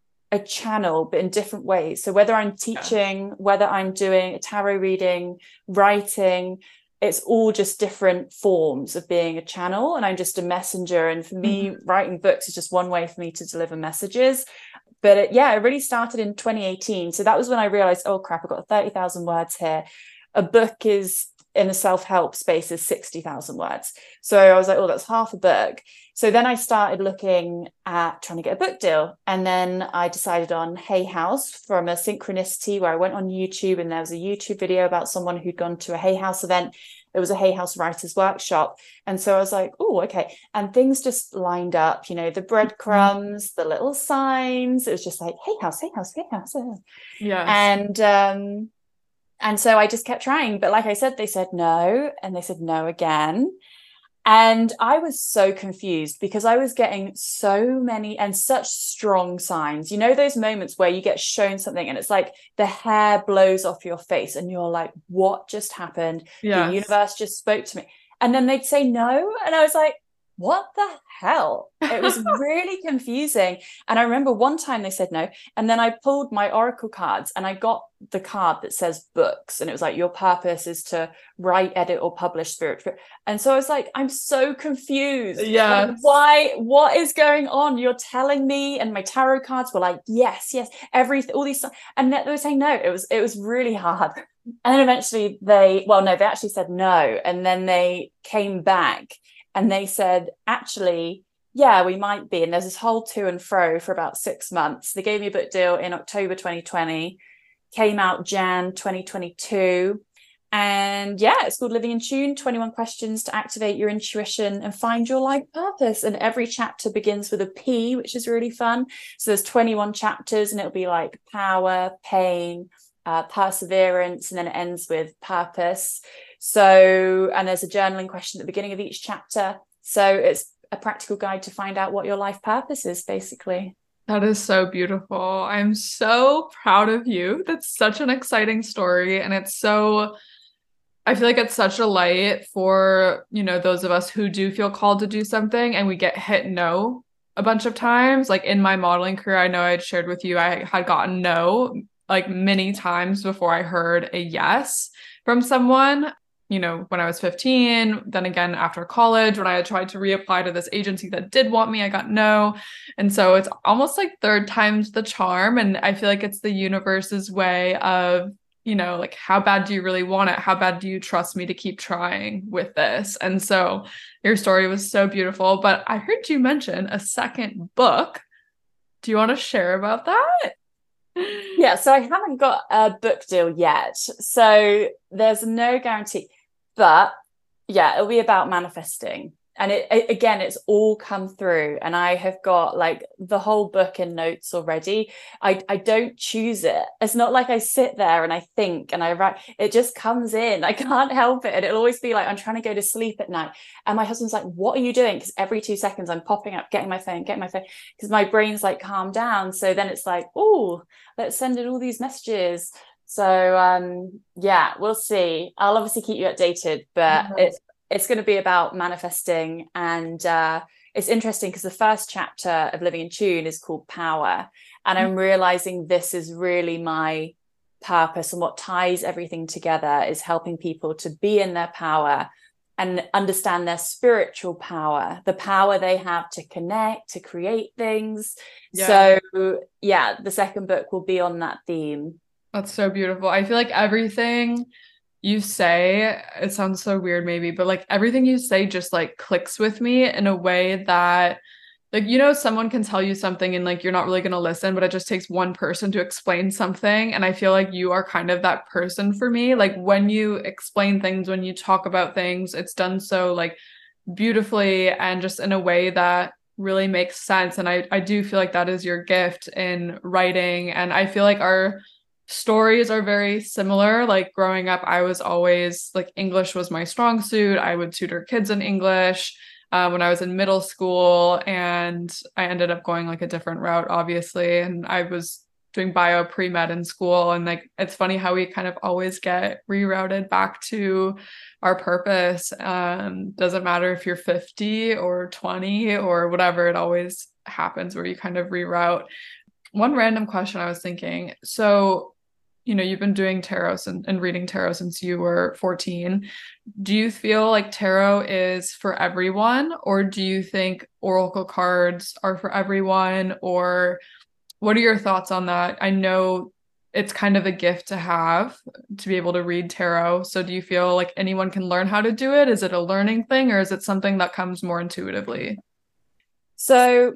a channel, but in different ways. So whether I'm teaching, yeah. whether I'm doing a tarot reading, writing, it's all just different forms of being a channel. And I'm just a messenger. And for me, mm-hmm. writing books is just one way for me to deliver messages. But it, yeah, it really started in twenty eighteen. So that was when I realized, oh crap, I've got thirty thousand words here. A book is in the self-help space is sixty thousand words. So I was like, oh, that's half a book. So then I started looking at trying to get a book deal. And then I decided on Hay House from a synchronicity, where I went on YouTube, and there was a YouTube video about someone who'd gone to a Hay House event. It was a Hay House writers workshop. And so I was like, oh, okay. And things just lined up, you know, the breadcrumbs, the little signs. It was just like, Hay House, Hay House, Hay House. Yeah. And, um, and so I just kept trying. But like I said, they said no, and they said no again. And I was so confused, because I was getting so many and such strong signs. You know, those moments where you get shown something and it's like the hair blows off your face and you're like, what just happened? Yes. The universe just spoke to me. And then they'd say no. And I was like, what the hell? It was really confusing. And I remember one time they said no. And then I pulled my oracle cards and I got the card that says books. And it was like, your purpose is to write, edit, or publish spiritual. And so I was like, I'm so confused. Yeah. Like, why? What is going on? You're telling me. And my tarot cards were like, yes, yes, everything, all these. And they were saying no. It was, it was really hard. And then eventually they, well, no, they actually said no. And then they came back. And they said, actually, yeah, we might be. And there's this whole to and fro for about six months. They gave me a book deal in October twenty twenty, came out January twenty twenty-two. And yeah, it's called Living in Tune, twenty-one questions to activate your intuition and find your life purpose. And every chapter begins with a P, which is really fun. So there's twenty-one chapters, and it'll be like power, pain, uh, perseverance, and then it ends with purpose. So, and there's a journaling question at the beginning of each chapter. So it's a practical guide to find out what your life purpose is, basically. That is so beautiful. I'm so proud of you. That's such an exciting story. And it's so, I feel like it's such a light for, you know, those of us who do feel called to do something and we get hit no a bunch of times. Like in my modeling career, I know I had shared with you, I had gotten no like many times before I heard a yes from someone. you know, when I was fifteen, then again after college, when I had tried to reapply to this agency that did want me, I got no. And so it's almost like third time's the charm. And I feel like it's the universe's way of, you know, like, how bad do you really want it? How bad do you trust me to keep trying with this? And so your story was so beautiful. But I heard you mention a second book. Do you want to share about that? Yeah, so I haven't got a book deal yet. So there's no guarantee. But yeah, it'll be about manifesting. And it, it again, it's all come through. And I have got like the whole book in notes already. I, I don't choose it. It's not like I sit there and I think and I write. It just comes in. I can't help it. And it'll always be like, I'm trying to go to sleep at night. And my husband's like, what are you doing? Because every two seconds I'm popping up, getting my phone, getting my phone, because my brain's like, calm down. So then it's like, oh, let's send in all these messages. So um, yeah, we'll see. I'll obviously keep you updated, but mm-hmm. it's it's going to be about manifesting. And uh, it's interesting because the first chapter of Living in Tune is called Power. And I'm realizing this is really my purpose, and what ties everything together is helping people to be in their power and understand their spiritual power, the power they have to connect, to create things. Yeah. So yeah, the second book will be on that theme. That's so beautiful. I feel like everything you say, it sounds so weird maybe, but like everything you say just like clicks with me in a way that, like, you know, someone can tell you something and like you're not really going to listen, but it just takes one person to explain something. And I feel like you are kind of that person for me. Like when you explain things, when you talk about things, it's done so like beautifully and just in a way that really makes sense. And I, I do feel like that is your gift in writing. And I feel like our stories are very similar. Like growing up, I was always like, English was my strong suit. I would tutor kids in English uh, when I was in middle school, and I ended up going like a different route, obviously. And I was doing bio pre-med in school. And like, it's funny how we kind of always get rerouted back to our purpose. Um, doesn't matter if you're fifty or twenty or whatever, it always happens where you kind of reroute. One random question I was thinking. So, you know, you've been doing tarot and, and reading tarot since you were fourteen. Do you feel like tarot is for everyone, or do you think oracle cards are for everyone? Or what are your thoughts on that? I know it's kind of a gift to have, to be able to read tarot. So do you feel like anyone can learn how to do it? Is it a learning thing, or is it something that comes more intuitively? So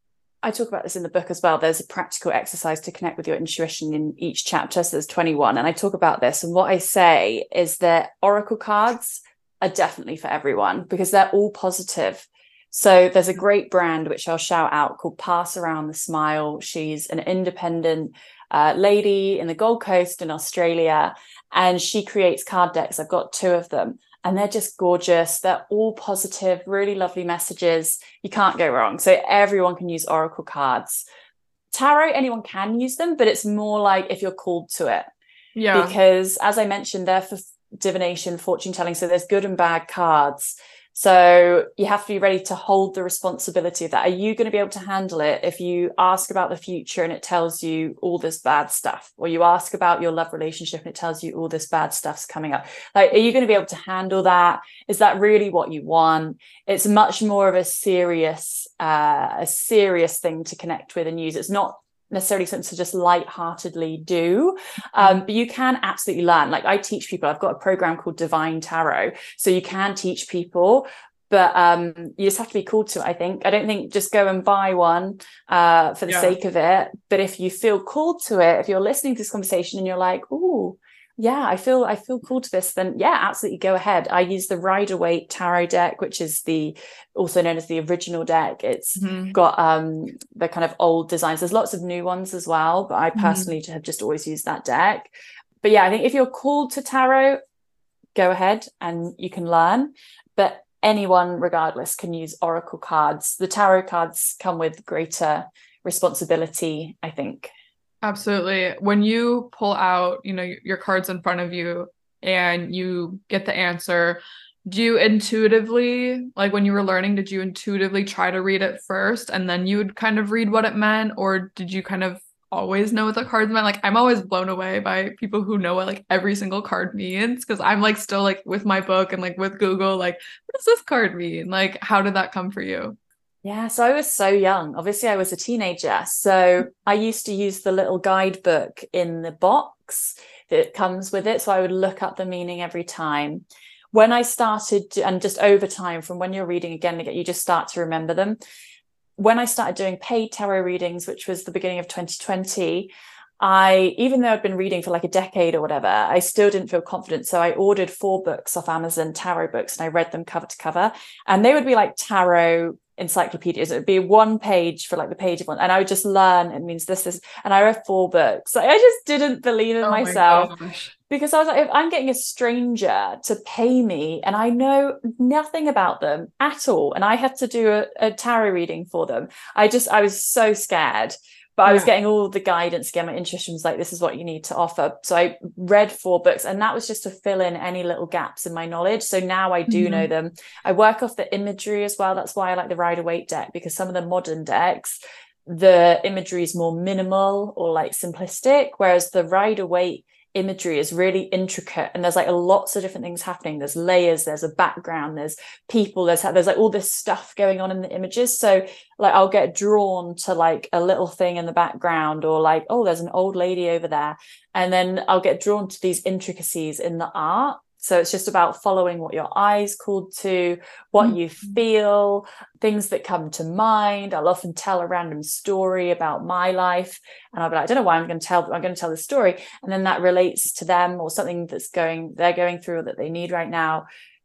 I talk about this in the book as well. There's a practical exercise to connect with your intuition in each chapter. So there's twenty-one. And I talk about this. And what I say is that oracle cards are definitely for everyone because they're all positive. So there's a great brand, which I'll shout out, called Pass Around the Smile. She's an independent uh, lady in the Gold Coast in Australia. And she creates card decks. I've got two of them. And they're just gorgeous. They're all positive, really lovely messages. You can't go wrong. So everyone can use oracle cards. Tarot, anyone can use them, but it's more like if you're called to it. Yeah. Because as I mentioned, they're for divination, fortune telling. So there's good and bad cards. So you have to be ready to hold the responsibility of that. Are you going to be able to handle it if you ask about the future and it tells you all this bad stuff? Or you ask about your love relationship and it tells you all this bad stuff's coming up? Like, are you going to be able to handle that? Is that really what you want? It's much more of a serious, uh, a serious thing to connect with and use. It's not necessarily something to just lightheartedly do, um, but you can absolutely learn. Like I teach people, I've got a program called Divine Tarot, so you can teach people, but um, you just have to be called to it, I think. I don't think just go and buy one uh, for the yeah. sake of it, but if you feel called to it, if you're listening to this conversation and you're like, oh, yeah, I feel I feel called to this, then yeah, absolutely go ahead. I use the Rider-Waite Tarot deck, which is the also known as the original deck. It's mm-hmm. got um the kind of old designs. There's lots of new ones as well, but I personally mm-hmm. have just always used that deck. But yeah, I think if you're called to tarot, go ahead and you can learn. But anyone, regardless, can use oracle cards. The tarot cards come with greater responsibility, I think. Absolutely. When you pull out, you know, your cards in front of you and you get the answer, do you intuitively, like when you were learning, did you intuitively try to read it first and then you would kind of read what it meant? Or did you kind of always know what the cards meant. Like I'm always blown away by people who know what like every single card means, because I'm like still like with my book and like with Google, like what does this card mean? Like how did that come for you? Yeah, so I was so young. Obviously, I was a teenager. So I used to use the little guidebook in the box that comes with it. So I would look up the meaning every time. When I started, to, and just over time, from when you're reading again and again, you just start to remember them. When I started doing paid tarot readings, which was the beginning of twenty twenty, I, even though I'd been reading for like a decade or whatever, I still didn't feel confident. So I ordered four books off Amazon, tarot books, and I read them cover to cover. And they would be like tarot encyclopedias. It would be one page for like the page of one. And I would just learn, it means this is, and I read four books. Like, I just didn't believe in Oh my myself. gosh. Because I was like, if I'm getting a stranger to pay me and I know nothing about them at all, and I have to do a, a tarot reading for them, I just, I was so scared. But I was Yeah. getting all the guidance again. My intuition was like, this is what you need to offer. So I read four books, and that was just to fill in any little gaps in my knowledge. So now I do Mhm. know them. I work off the imagery as well. That's why I like the Rider-Waite deck, because some of the modern decks, the imagery is more minimal or like simplistic, whereas the Rider-Waite imagery is really intricate, and there's like lots of different things happening. There's layers, there's a background, there's people, there's there's like all this stuff going on in the images. So like I'll get drawn to like a little thing in the background, or like, oh, there's an old lady over there, and then I'll get drawn to these intricacies in the art. So it's just about following what your eyes called to, what you feel, things that come to mind. I'll often tell a random story about my life, and I'll be like, I don't know why I'm going to tell, but I'm going to tell this story. And then that relates to them or something that's going, they're going through or that they need right now.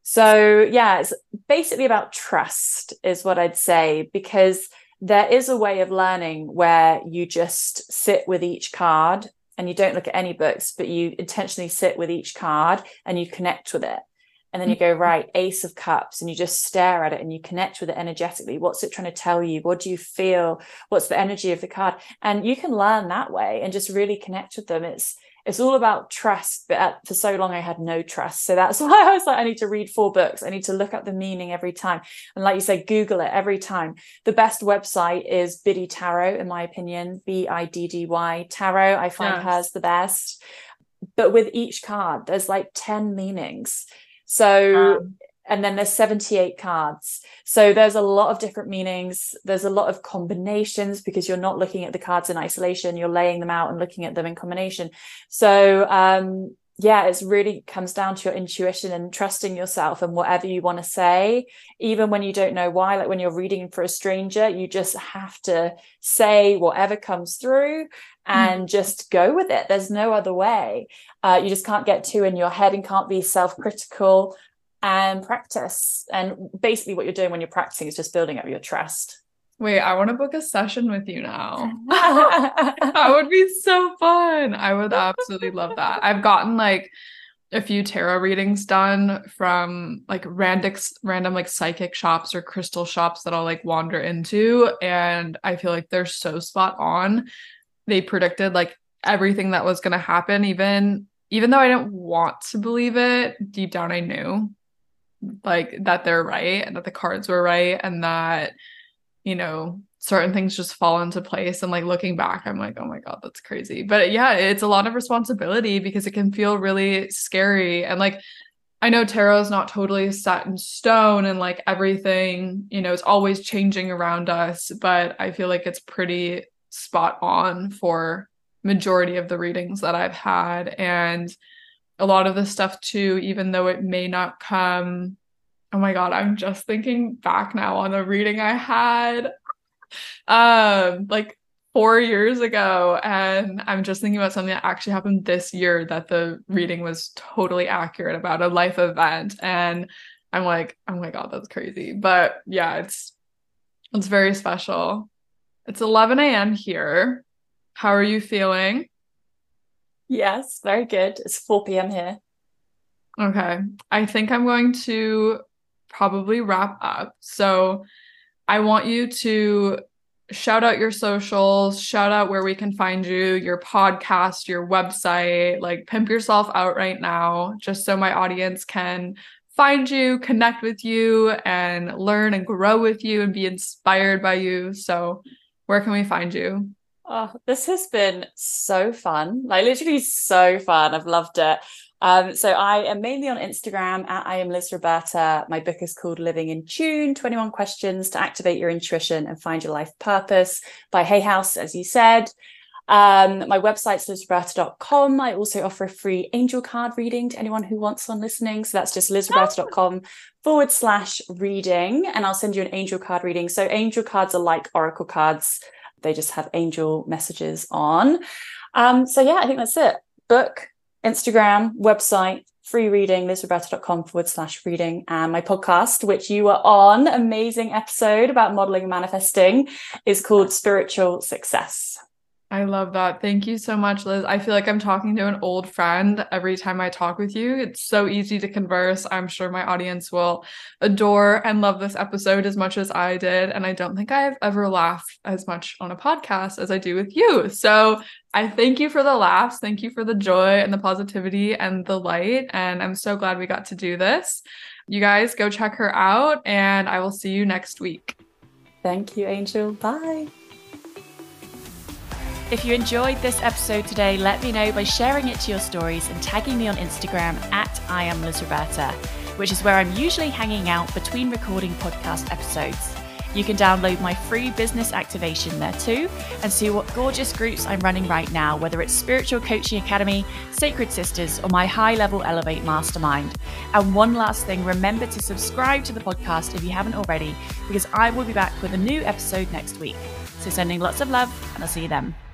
So yeah, it's basically about trust is what I'd say, because there is a way of learning where you just sit with each card and you don't look at any books, but you intentionally sit with each card and you connect with it. And then you go, right, Ace of Cups, and you just stare at it and you connect with it energetically. What's it trying to tell you? What do you feel? What's the energy of the card? And you can learn that way and just really connect with them. It's it's all about trust. But at, for so long, I had no trust. So that's why I was like, I need to read four books. I need to look up the meaning every time. And like you said, Google it every time. The best website is Biddy Tarot, in my opinion, B I D D Y Tarot. I find Yes. hers the best. But with each card, there's like ten meanings. So, Um, and then there's seventy-eight cards. So there's a lot of different meanings. There's a lot of combinations, because you're not looking at the cards in isolation. You're laying them out and looking at them in combination. So, um, yeah, it's really comes down to your intuition and trusting yourself and whatever you want to say, even when you don't know why. Like when you're reading for a stranger, you just have to say whatever comes through and just go with it. There's no other way. Uh, you just can't get too in your head and can't be self-critical, and practice. And basically what you're doing when you're practicing is just building up your trust. Wait, I want to book a session with you now. That would be so fun. I would absolutely love that. I've gotten like a few tarot readings done from like random random like psychic shops or crystal shops that I'll like wander into, and I feel like they're so spot on. They predicted like everything that was going to happen, even even though I didn't want to believe it, deep down I knew like that they're right and that the cards were right, and that, you know, certain things just fall into place. And like looking back, I'm like, oh my God, that's crazy. But yeah, it's a lot of responsibility because it can feel really scary. And like, I know tarot is not totally set in stone, and like everything, you know, is always changing around us, but I feel like it's pretty spot on for majority of the readings that I've had. And a lot of the stuff too, even though it may not come, oh my God, I'm just thinking back now on a reading I had um like four years ago, and I'm just thinking about something that actually happened this year that the reading was totally accurate about, a life event, and I'm like, oh my God, that's crazy. But yeah, it's it's very special. It's eleven a.m. here. How are you feeling? Yes, very good. It's four p.m. here. Okay, I think I'm going to probably wrap up. So I want you to shout out your socials, shout out where we can find you, your podcast, your website, like pimp yourself out right now, just so my audience can find you, connect with you, and learn and grow with you and be inspired by you. So where can we find you? Oh, this has been so fun. Like literally so fun. I've loved it. Um, so I am mainly on Instagram at I am Liz Roberta. My book is called Living in Tune, twenty-one Questions to Activate Your Intuition and Find Your Life Purpose by Hay House, as you said. Um, my website's liz roberta dot com. I also offer a free angel card reading to anyone who wants one listening. So that's just liz roberta dot com forward slash reading. And I'll send you an angel card reading. So angel cards are like oracle cards. They just have angel messages on. Um, so yeah, I think that's it. Book, Instagram, website, free reading, liz roberta dot com forward slash reading. And my podcast, which you were on, amazing episode about modeling and manifesting, is called Spiritual Success. I love that. Thank you so much, Liz. I feel like I'm talking to an old friend every time I talk with you. It's so easy to converse. I'm sure my audience will adore and love this episode as much as I did. And I don't think I've ever laughed as much on a podcast as I do with you. So I thank you for the laughs. Thank you for the joy and the positivity and the light. And I'm so glad we got to do this. You guys go check her out and I will see you next week. Thank you, Angel. Bye. If you enjoyed this episode today, let me know by sharing it to your stories and tagging me on Instagram at I am Liz Roberta, which is where I'm usually hanging out between recording podcast episodes. You can download my free business activation there too and see what gorgeous groups I'm running right now, whether it's Spiritual Coaching Academy, Sacred Sisters, or my High Level Elevate Mastermind. And one last thing, remember to subscribe to the podcast if you haven't already, because I will be back with a new episode next week. So sending lots of love and I'll see you then.